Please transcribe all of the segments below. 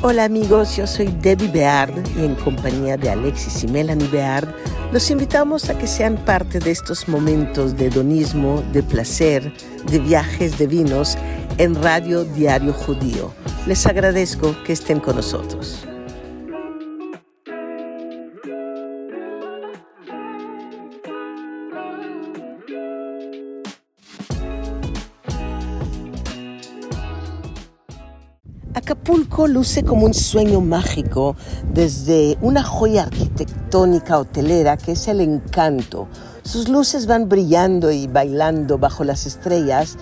Hola amigos, yo soy Debbie Beard y en compañía de Alexis y Melanie Beard los invitamos a que sean parte de estos momentos de hedonismo, de placer, de viajes, de vinos en Radio Diario Judío. Les agradezco que estén con nosotros. Acapulco luce como un sueño mágico desde una joya arquitectónica hotelera que es el Encanto. Sus luces van brillando y bailando bajo las estrellas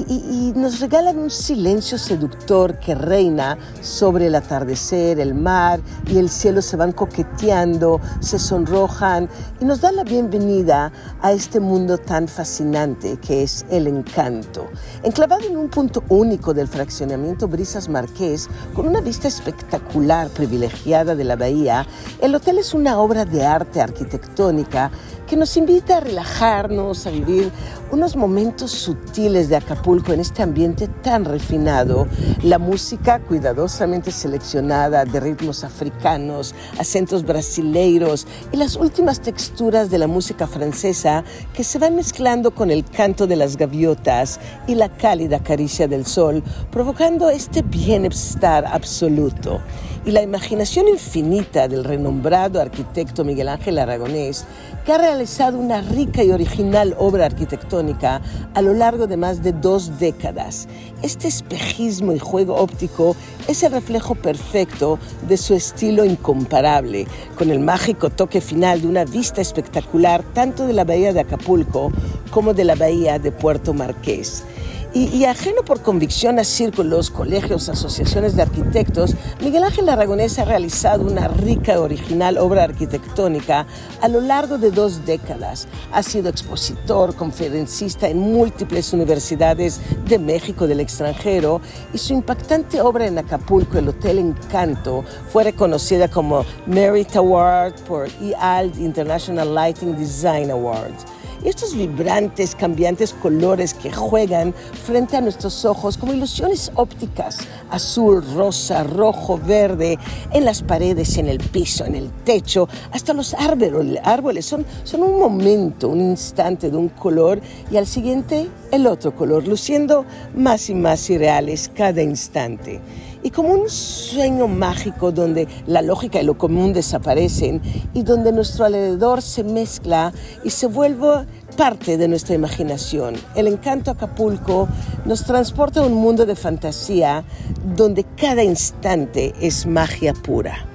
y nos regalan un silencio seductor que reina sobre el atardecer, el mar y el cielo se van coqueteando, se sonrojan y nos dan la bienvenida a este mundo tan fascinante que es el Encanto. Enclavado en un punto único del fraccionamiento Brisas Marqués, con una vista espectacular privilegiada de la bahía, el hotel es una obra de arte arquitectónica que nos invita a relajarnos, a vivir unos momentos sutiles de Acapulco en este ambiente tan refinado. La música cuidadosamente seleccionada de ritmos africanos, acentos brasileiros y las últimas texturas de la música francesa que se van mezclando con el canto de las gaviotas y la cálida caricia del sol, provocando este bienestar absoluto. Y la imaginación infinita del renombrado arquitecto Miguel Ángel Aragonés, que ha realizado una rica y original obra arquitectónica a lo largo de más de 2 décadas. Este espejismo y juego óptico es el reflejo perfecto de su estilo incomparable, con el mágico toque final de una vista espectacular tanto de la bahía de Acapulco como de la bahía de Puerto Marqués. Y ajeno por convicción a círculos, colegios, asociaciones de arquitectos, Miguel Ángel Aragonés ha realizado una rica y original obra arquitectónica a lo largo de 2 décadas. Ha sido expositor, conferencista en múltiples universidades de México y del extranjero y su impactante obra en Acapulco, el Hotel Encanto, fue reconocida como Merit Award por EALD International Lighting Design Awards. Y estos vibrantes, cambiantes colores que juegan frente a nuestros ojos como ilusiones ópticas, azul, rosa, rojo, verde, en las paredes, en el piso, en el techo, hasta los árboles son un momento, un instante de un color y al siguiente el otro color, luciendo más y más irreales cada instante. Y como un sueño mágico donde la lógica y lo común desaparecen y donde nuestro alrededor se mezcla y se vuelve parte de nuestra imaginación. El Encanto Acapulco nos transporta a un mundo de fantasía donde cada instante es magia pura.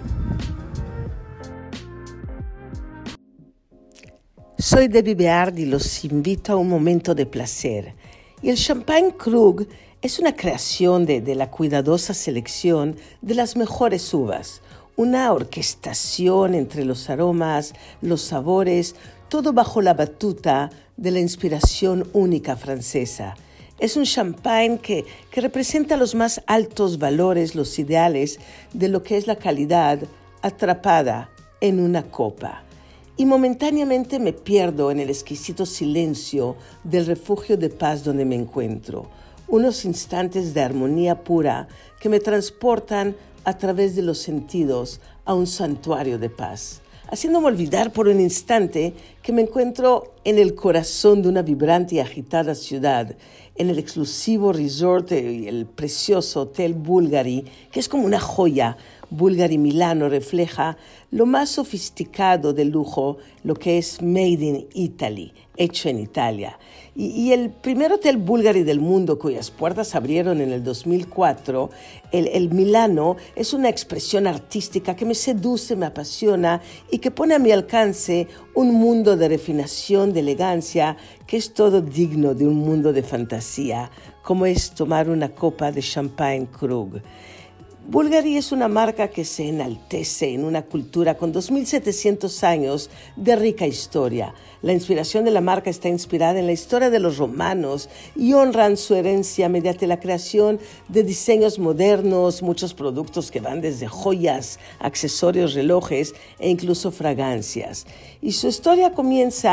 Soy Debbie Beard y los invito a un momento de placer. Y el Champagne Krug es una creación de la cuidadosa selección de las mejores uvas, una orquestación entre los aromas, los sabores, todo bajo la batuta de la inspiración única francesa. Es un champagne que representa los más altos valores, los ideales de lo que es la calidad atrapada en una copa. Y momentáneamente me pierdo en el exquisito silencio del refugio de paz donde me encuentro. Unos instantes de armonía pura que me transportan a través de los sentidos a un santuario de paz, haciéndome olvidar por un instante que me encuentro en el corazón de una vibrante y agitada ciudad, en el exclusivo resort y el precioso Hotel Bulgari, que es como una joya. Bulgari Milano refleja lo más sofisticado del lujo, lo que es Made in Italy, hecho en Italia. Y el primer hotel Bulgari del mundo, cuyas puertas abrieron en el 2004, el Milano, es una expresión artística que me seduce, me apasiona y que pone a mi alcance un mundo de refinación, de elegancia, que es todo digno de un mundo de fantasía, como es tomar una copa de Champagne Krug. Bulgari es una marca que se enaltece en una cultura con 2.700 años de rica historia. La inspiración de la marca está inspirada en la historia de los romanos y honran su herencia mediante la creación de diseños modernos, muchos productos que van desde joyas, accesorios, relojes e incluso fragancias. Y su historia comienza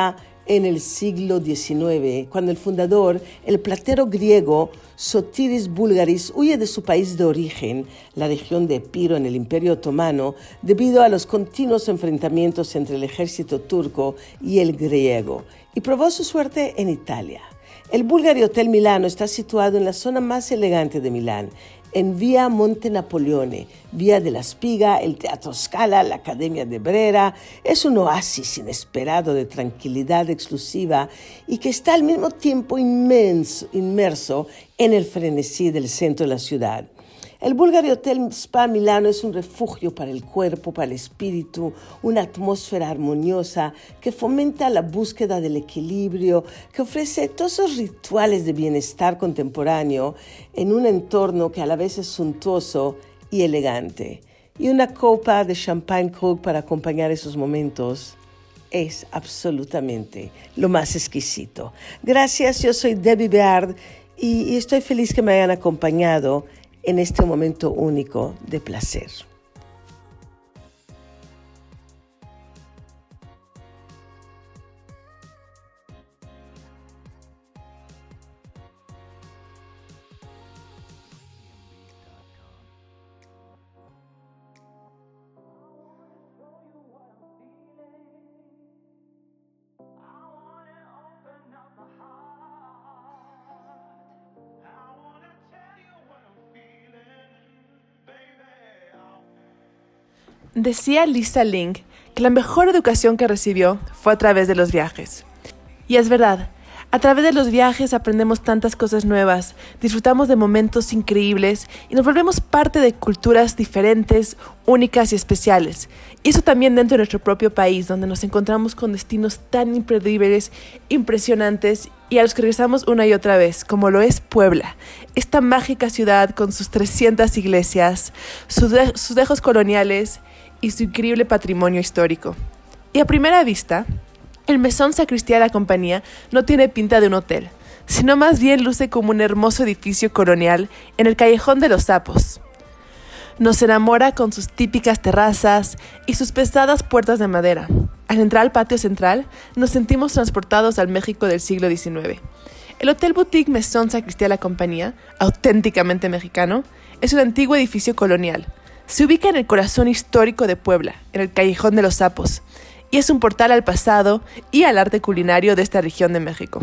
en el siglo XIX, cuando el fundador, el platero griego Sotiris Búlgaris, huye de su país de origen, la región de Epiro en el Imperio Otomano, debido a los continuos enfrentamientos entre el ejército turco y el griego, y probó su suerte en Italia. El Bulgari Hotel Milano está situado en la zona más elegante de Milán, en Vía Monte Napoleone, Vía de la Spiga, el Teatro Scala, la Academia de Brera. Es un oasis inesperado de tranquilidad exclusiva y que está al mismo tiempo inmerso en el frenesí del centro de la ciudad. El Bulgari Hotel Spa Milano es un refugio para el cuerpo, para el espíritu, una atmósfera armoniosa que fomenta la búsqueda del equilibrio, que ofrece todos esos rituales de bienestar contemporáneo en un entorno que a la vez es suntuoso y elegante. Y una copa de champagne Krug para acompañar esos momentos es absolutamente lo más exquisito. Gracias, yo soy Debbie Beard y estoy feliz que me hayan acompañado en este momento único de placer. Decía Lisa Ling que la mejor educación que recibió fue a través de los viajes. Y es verdad, a través de los viajes aprendemos tantas cosas nuevas, disfrutamos de momentos increíbles y nos volvemos parte de culturas diferentes, únicas y especiales. Y eso también dentro de nuestro propio país, donde nos encontramos con destinos tan imperdibles, impresionantes y a los que regresamos una y otra vez, como lo es Puebla, esta mágica ciudad con sus 300 iglesias, sus dejos coloniales y su increíble patrimonio histórico. Y a primera vista, el Mesón Sacristía de la Compañía no tiene pinta de un hotel, sino más bien luce como un hermoso edificio colonial en el Callejón de los Sapos. Nos enamora con sus típicas terrazas y sus pesadas puertas de madera. Al entrar al patio central, nos sentimos transportados al México del siglo XIX. El Hotel Boutique Mesón Sacristía de la Compañía, auténticamente mexicano, es un antiguo edificio colonial. Se ubica en el corazón histórico de Puebla, en el Callejón de los Sapos, y es un portal al pasado y al arte culinario de esta región de México.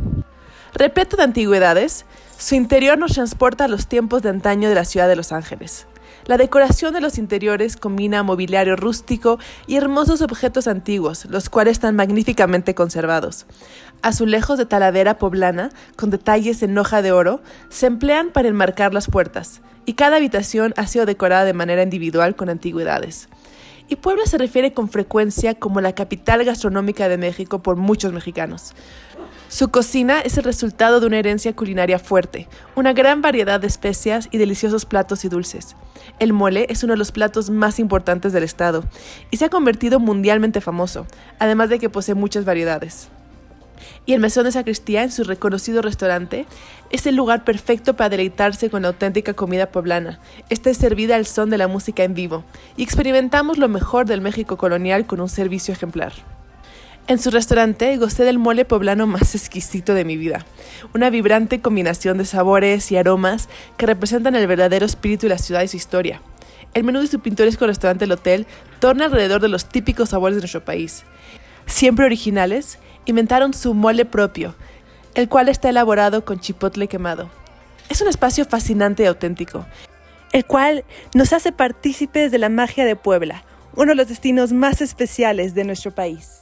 Repleto de antigüedades, su interior nos transporta a los tiempos de antaño de la ciudad de Los Ángeles. La decoración de los interiores combina mobiliario rústico y hermosos objetos antiguos, los cuales están magníficamente conservados. Azulejos de talavera poblana, con detalles en hoja de oro, se emplean para enmarcar las puertas, y cada habitación ha sido decorada de manera individual con antigüedades. Y Puebla se refiere con frecuencia como la capital gastronómica de México por muchos mexicanos. Su cocina es el resultado de una herencia culinaria fuerte, una gran variedad de especias y deliciosos platos y dulces. El mole es uno de los platos más importantes del estado y se ha convertido mundialmente famoso, además de que posee muchas variedades. Y el Mesón de Sacristía, en su reconocido restaurante, es el lugar perfecto para deleitarse con la auténtica comida poblana. Esta es servida al son de la música en vivo y experimentamos lo mejor del México colonial con un servicio ejemplar. En su restaurante gocé del mole poblano más exquisito de mi vida, una vibrante combinación de sabores y aromas que representan el verdadero espíritu de la ciudad y su historia. El menú de su pintoresco restaurante El Hotel torna alrededor de los típicos sabores de nuestro país. Siempre originales, inventaron su mole propio, el cual está elaborado con chipotle quemado. Es un espacio fascinante y auténtico, el cual nos hace partícipes de la magia de Puebla, uno de los destinos más especiales de nuestro país.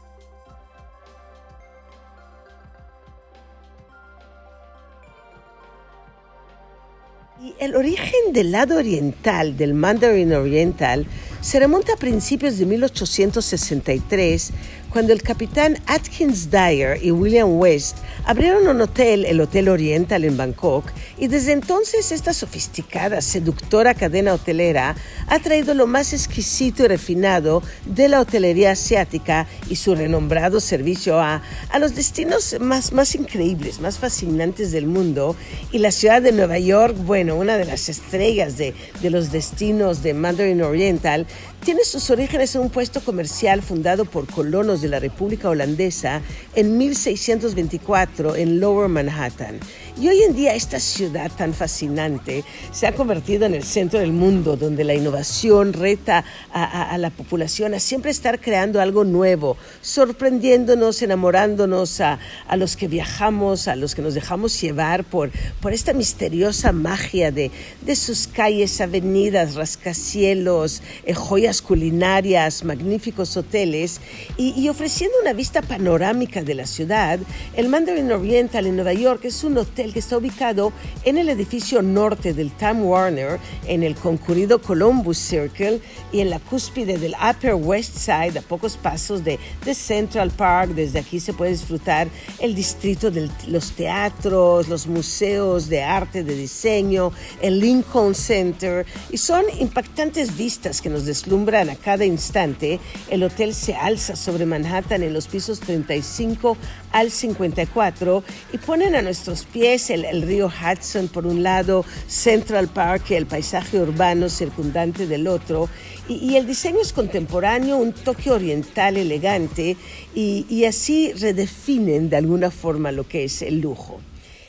Y el origen del lado oriental del Mandarin Oriental se remonta a principios de 1863, cuando el capitán Atkins Dyer y William West abrieron un hotel, el Hotel Oriental en Bangkok, y desde entonces esta sofisticada, seductora cadena hotelera ha traído lo más exquisito y refinado de la hotelería asiática y su renombrado servicio a los destinos más increíbles, más fascinantes del mundo. Y la ciudad de Nueva York, bueno, una de las estrellas de los destinos de Mandarin Oriental, Tiene sus orígenes en un puesto comercial fundado por colonos de la República Holandesa en 1624 en Lower Manhattan. Y hoy en día esta ciudad tan fascinante se ha convertido en el centro del mundo, donde la innovación reta a la población a siempre estar creando algo nuevo, sorprendiéndonos, enamorándonos a los que viajamos, a los que nos dejamos llevar por esta misteriosa magia de sus calles, avenidas, rascacielos, joyas culinarias, magníficos hoteles y ofreciendo una vista panorámica de la ciudad. El Mandarin Oriental en Nueva York es un hotel que está ubicado en el edificio norte del Time Warner, en el concurrido Columbus Circle y en la cúspide del Upper West Side, a pocos pasos de Central Park. Desde aquí se puede disfrutar el distrito de los teatros, los museos de arte, de diseño, el Lincoln Center, y son impactantes vistas que nos deslumbran a cada instante. El hotel se alza sobre Manhattan en los pisos 35 al 54 y ponen a nuestros pies el río Hudson por un lado, Central Park y el paisaje urbano circundante del otro, y el diseño es contemporáneo, un toque oriental elegante, y así redefinen de alguna forma lo que es el lujo.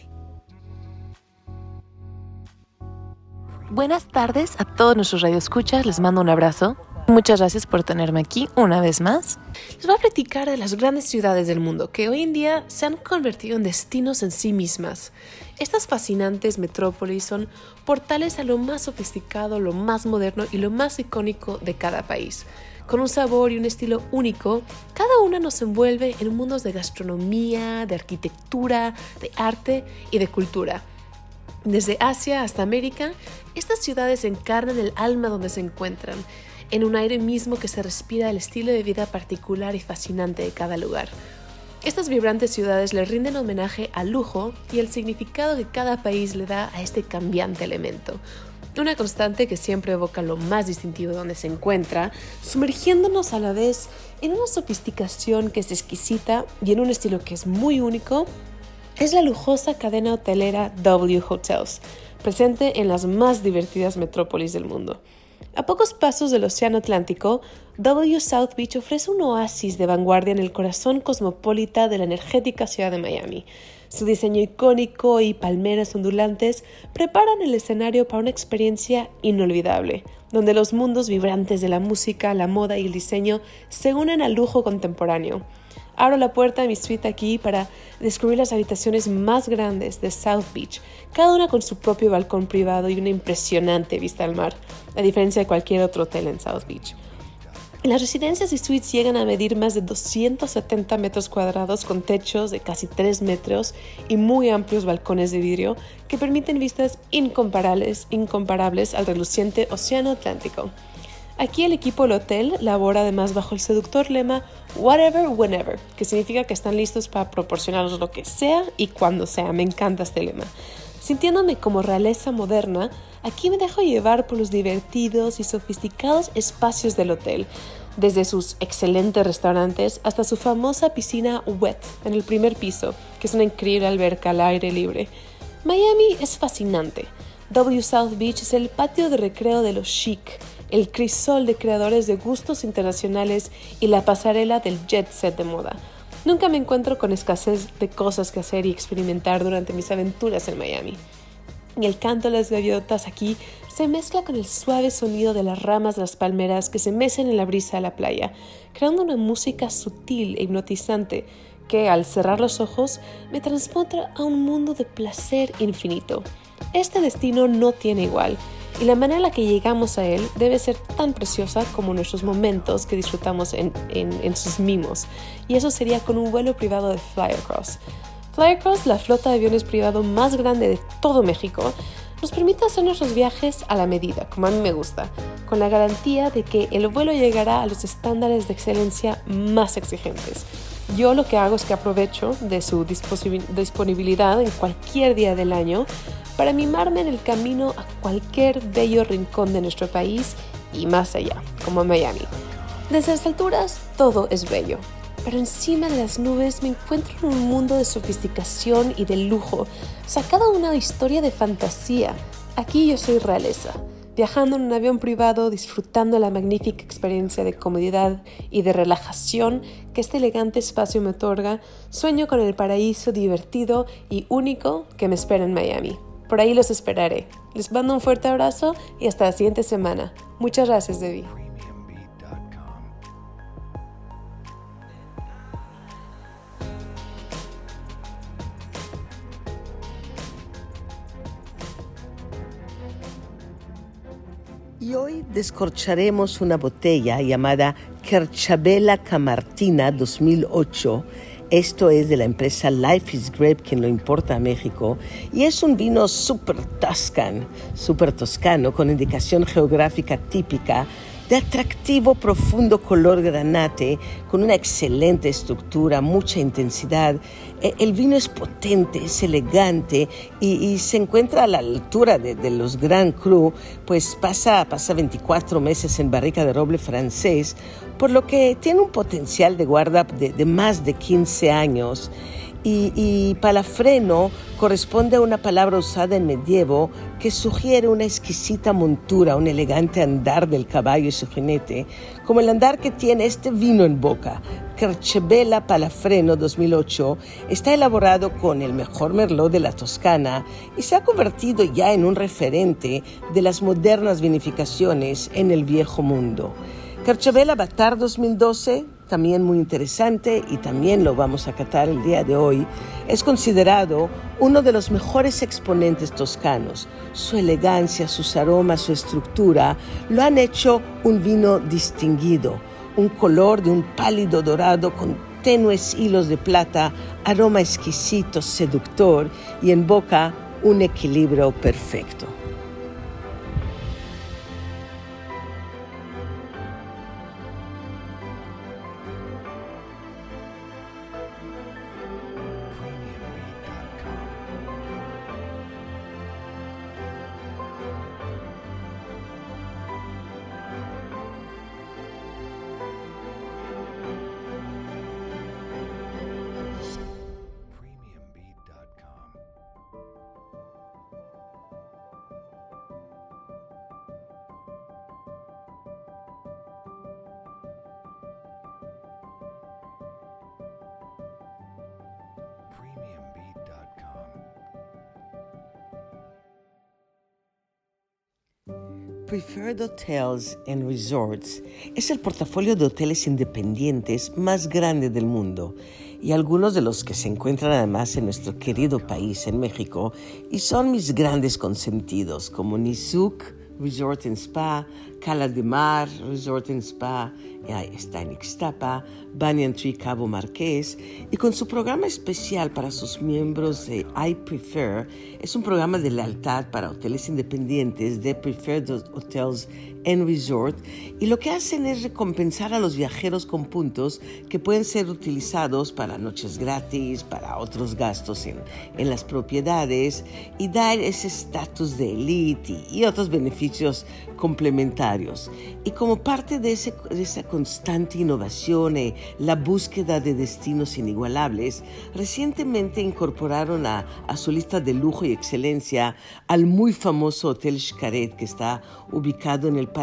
Buenas tardes a todos nuestros radioescuchas, les mando un abrazo. Muchas gracias por tenerme aquí una vez más. Les voy a platicar de las grandes ciudades del mundo que hoy en día se han convertido en destinos en sí mismas. Estas fascinantes metrópolis son portales a lo más sofisticado, lo más moderno y lo más icónico de cada país. Con un sabor y un estilo único, cada una nos envuelve en mundos de gastronomía, de arquitectura, de arte y de cultura. Desde Asia hasta América, estas ciudades encarnan el alma donde se encuentran, en un aire mismo que se respira el estilo de vida particular y fascinante de cada lugar. Estas vibrantes ciudades le rinden homenaje al lujo y el significado que cada país le da a este cambiante elemento. Una constante que siempre evoca lo más distintivo de donde se encuentra, sumergiéndonos a la vez en una sofisticación que es exquisita y en un estilo que es muy único, es la lujosa cadena hotelera W Hotels, presente en las más divertidas metrópolis del mundo. A pocos pasos del Océano Atlántico, W South Beach ofrece un oasis de vanguardia en el corazón cosmopolita de la energética ciudad de Miami. Su diseño icónico y palmeras ondulantes preparan el escenario para una experiencia inolvidable, donde los mundos vibrantes de la música, la moda y el diseño se unen al lujo contemporáneo. Abro la puerta de mi suite aquí para descubrir las habitaciones más grandes de South Beach, cada una con su propio balcón privado y una impresionante vista al mar, a diferencia de cualquier otro hotel en South Beach. Las residencias y suites llegan a medir más de 270 metros cuadrados con techos de casi 3 metros y muy amplios balcones de vidrio que permiten vistas incomparables al reluciente Océano Atlántico. Aquí el equipo del hotel labora además bajo el seductor lema Whatever, Whenever, que significa que están listos para proporcionarnos lo que sea y cuando sea. Me encanta este lema. Sintiéndome como realeza moderna, aquí me dejo llevar por los divertidos y sofisticados espacios del hotel, desde sus excelentes restaurantes hasta su famosa piscina wet en el primer piso, que es una increíble alberca al aire libre. Miami es fascinante. W South Beach es el patio de recreo de los chic, el crisol de creadores de gustos internacionales y la pasarela del jet set de moda. Nunca me encuentro con escasez de cosas que hacer y experimentar durante mis aventuras en Miami. Y el canto de las gaviotas aquí se mezcla con el suave sonido de las ramas de las palmeras que se mecen en la brisa de la playa, creando una música sutil e hipnotizante que, al cerrar los ojos, me transporta a un mundo de placer infinito. Este destino no tiene igual, y la manera en la que llegamos a él debe ser tan preciosa como nuestros momentos que disfrutamos en sus mimos. Y eso sería con un vuelo privado de Flyacross. Flyacross, la flota de aviones privado más grande de todo México, nos permite hacer nuestros viajes a la medida, como a mí me gusta, con la garantía de que el vuelo llegará a los estándares de excelencia más exigentes. Yo lo que hago es que aprovecho de su disponibilidad en cualquier día del año para mimarme en el camino a cualquier bello rincón de nuestro país y más allá, como Miami. Desde las alturas todo es bello, pero encima de las nubes me encuentro en un mundo de sofisticación y de lujo, sacado de una historia de fantasía. Aquí yo soy realeza, viajando en un avión privado, disfrutando la magnífica experiencia de comodidad y de relajación que este elegante espacio me otorga, sueño con el paraíso divertido y único que me espera en Miami. Por ahí los esperaré. Les mando un fuerte abrazo y hasta la siguiente semana. Muchas gracias, Debbie. Y hoy descorcharemos una botella llamada Kerchabela Camartina 2008. Esto es de la empresa Life is Grape, quien lo importa a México. Y es un vino súper toscano, con indicación geográfica típica, de atractivo, profundo color granate, con una excelente estructura, mucha intensidad. El vino es potente, es elegante y se encuentra a la altura de los Grand Cru, pues pasa 24 meses en barrica de roble francés, por lo que tiene un potencial de guarda de más de 15 años. Y palafreno corresponde a una palabra usada en medievo que sugiere una exquisita montura, un elegante andar del caballo y su jinete, como el andar que tiene este vino en boca. Kerchabela Palafreno 2008 está elaborado con el mejor merlot de la Toscana y se ha convertido ya en un referente de las modernas vinificaciones en el viejo mundo. Kerchabela Batar 2012, también muy interesante y también lo vamos a catar el día de hoy, es considerado uno de los mejores exponentes toscanos. Su elegancia, sus aromas, su estructura lo han hecho un vino distinguido, un color de un pálido dorado con tenues hilos de plata, aroma exquisito, seductor y en boca un equilibrio perfecto. Preferred Hotels and Resorts es el portafolio de hoteles independientes más grande del mundo y algunos de los que se encuentran además en nuestro querido país, en México, y son mis grandes consentidos, como Nizuc Resort and Spa, Cala de Mar Resort and Spa, está en Ixtapa, Banyan Tree Cabo Marqués, y con su programa especial para sus miembros de I Prefer, es un programa de lealtad para hoteles independientes de Preferred Hotels and Resort, y lo que hacen es recompensar a los viajeros con puntos que pueden ser utilizados para noches gratis, para otros gastos en las propiedades, y dar ese estatus de elite y otros beneficios complementarios. Y como parte de esa constante innovación y la búsqueda de destinos inigualables, recientemente incorporaron a su lista de lujo y excelencia al muy famoso Hotel Xcaret, que está ubicado en la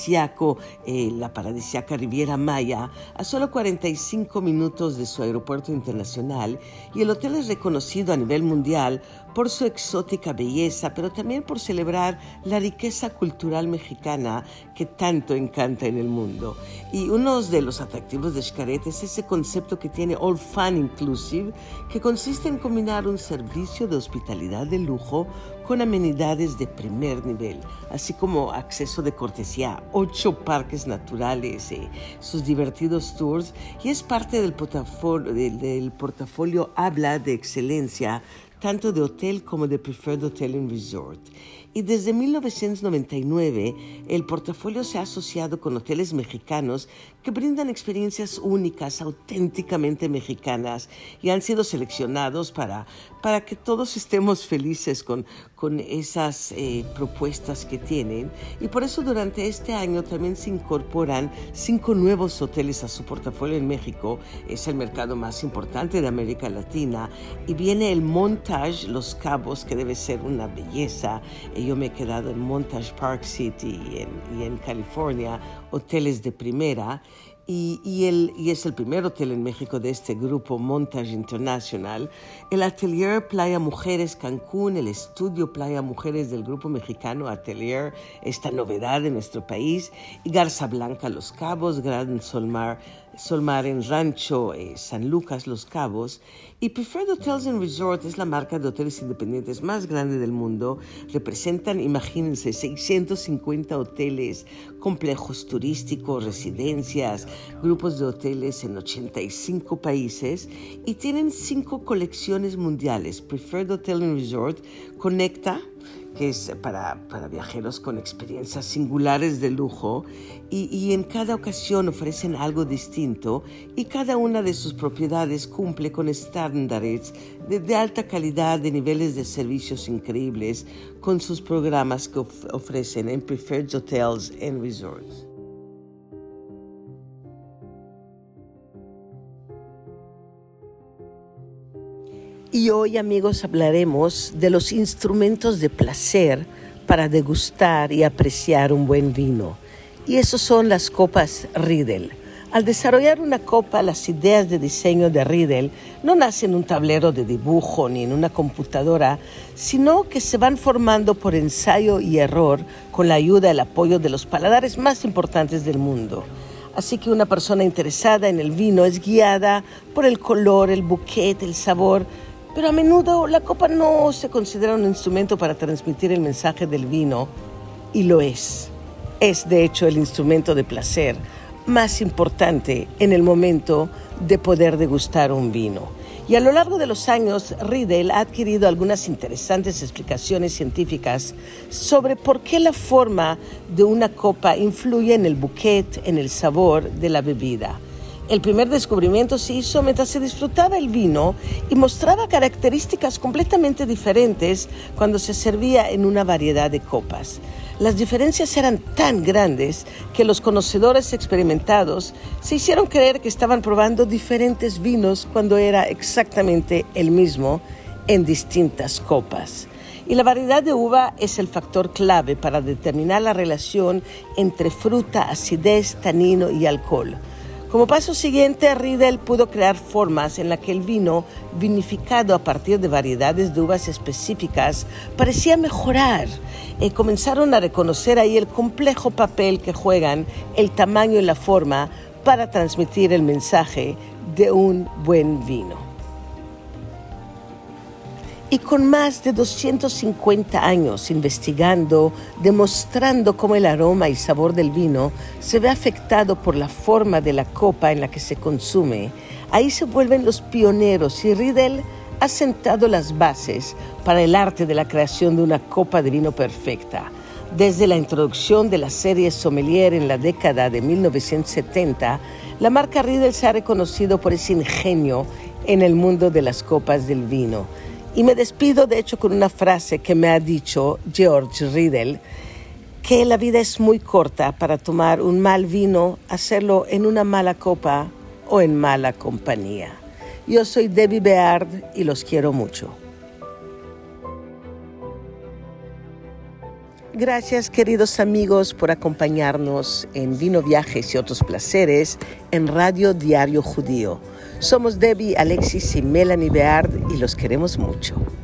paradisíaca Riviera Maya, a solo 45 minutos de su aeropuerto internacional, y el hotel es reconocido a nivel mundial por su exótica belleza, pero también por celebrar la riqueza cultural mexicana que tanto encanta en el mundo. Y uno de los atractivos de Xcaret es ese concepto que tiene All Fun Inclusive, que consiste en combinar un servicio de hospitalidad de lujo con amenidades de primer nivel, así como acceso de cortesía a 8 parques naturales y sus divertidos tours, y es parte del portafolio Habla de excelencia, tanto de hotel como de Preferred Hotel and Resort. Y desde 1999, el portafolio se ha asociado con hoteles mexicanos que brindan experiencias únicas, auténticamente mexicanas, y han sido seleccionados para que todos estemos felices con esas propuestas que tienen. Y por eso durante este año también se incorporan 5 nuevos hoteles a su portafolio en México. Es el mercado más importante de América Latina. Y viene el Montage Los Cabos, que debe ser una belleza, que yo me he quedado en Montage Park City y en California, hoteles de primera, y es el primer hotel en México de este grupo Montage International, el Atelier Playa Mujeres Cancún, el estudio Playa Mujeres del grupo mexicano Atelier, esta novedad de nuestro país, y Garza Blanca Los Cabos, Gran Solmar en Rancho San Lucas Los Cabos, y Preferred Hotels and Resort es la marca de hoteles independientes más grande del mundo. Representan, imagínense, 650 hoteles, complejos turísticos, residencias, grupos de hoteles en 85 países y tienen 5 colecciones mundiales. Preferred Hotel and Resort conecta, que es para viajeros con experiencias singulares de lujo, y en cada ocasión ofrecen algo distinto, y cada una de sus propiedades cumple con estándares de alta calidad, de niveles de servicios increíbles, con sus programas que ofrecen en Preferred Hotels and Resorts. Y hoy, amigos, hablaremos de los instrumentos de placer para degustar y apreciar un buen vino. Y esos son las copas Riedel. Al desarrollar una copa, las ideas de diseño de Riedel no nacen en un tablero de dibujo ni en una computadora, sino que se van formando por ensayo y error con la ayuda y el apoyo de los paladares más importantes del mundo. Así que una persona interesada en el vino es guiada por el color, el bouquet, el sabor, pero a menudo la copa no se considera un instrumento para transmitir el mensaje del vino, y lo es. Es, de hecho, el instrumento de placer más importante en el momento de poder degustar un vino. Y a lo largo de los años, Riedel ha adquirido algunas interesantes explicaciones científicas sobre por qué la forma de una copa influye en el bouquet, en el sabor de la bebida. El primer descubrimiento se hizo mientras se disfrutaba el vino y mostraba características completamente diferentes cuando se servía en una variedad de copas. Las diferencias eran tan grandes que los conocedores experimentados se hicieron creer que estaban probando diferentes vinos cuando era exactamente el mismo en distintas copas. Y la variedad de uva es el factor clave para determinar la relación entre fruta, acidez, tanino y alcohol. Como paso siguiente, Riedel pudo crear formas en las que el vino, vinificado a partir de variedades de uvas específicas, parecía mejorar. Comenzaron a reconocer ahí el complejo papel que juegan el tamaño y la forma para transmitir el mensaje de un buen vino. Y con más de 250 años investigando, demostrando cómo el aroma y sabor del vino se ve afectado por la forma de la copa en la que se consume, ahí se vuelven los pioneros, y Riedel ha sentado las bases para el arte de la creación de una copa de vino perfecta. Desde la introducción de la serie Sommelier en la década de 1970, la marca Riedel se ha reconocido por ese ingenio en el mundo de las copas del vino. Y me despido, de hecho, con una frase que me ha dicho George Riedel, que la vida es muy corta para tomar un mal vino, hacerlo en una mala copa o en mala compañía. Yo soy Debbie Beard y los quiero mucho. Gracias, queridos amigos, por acompañarnos en Vino, Viajes y Otros Placeres en Radio Diario Judío. Somos Debbie, Alexis y Melanie Beard y los queremos mucho.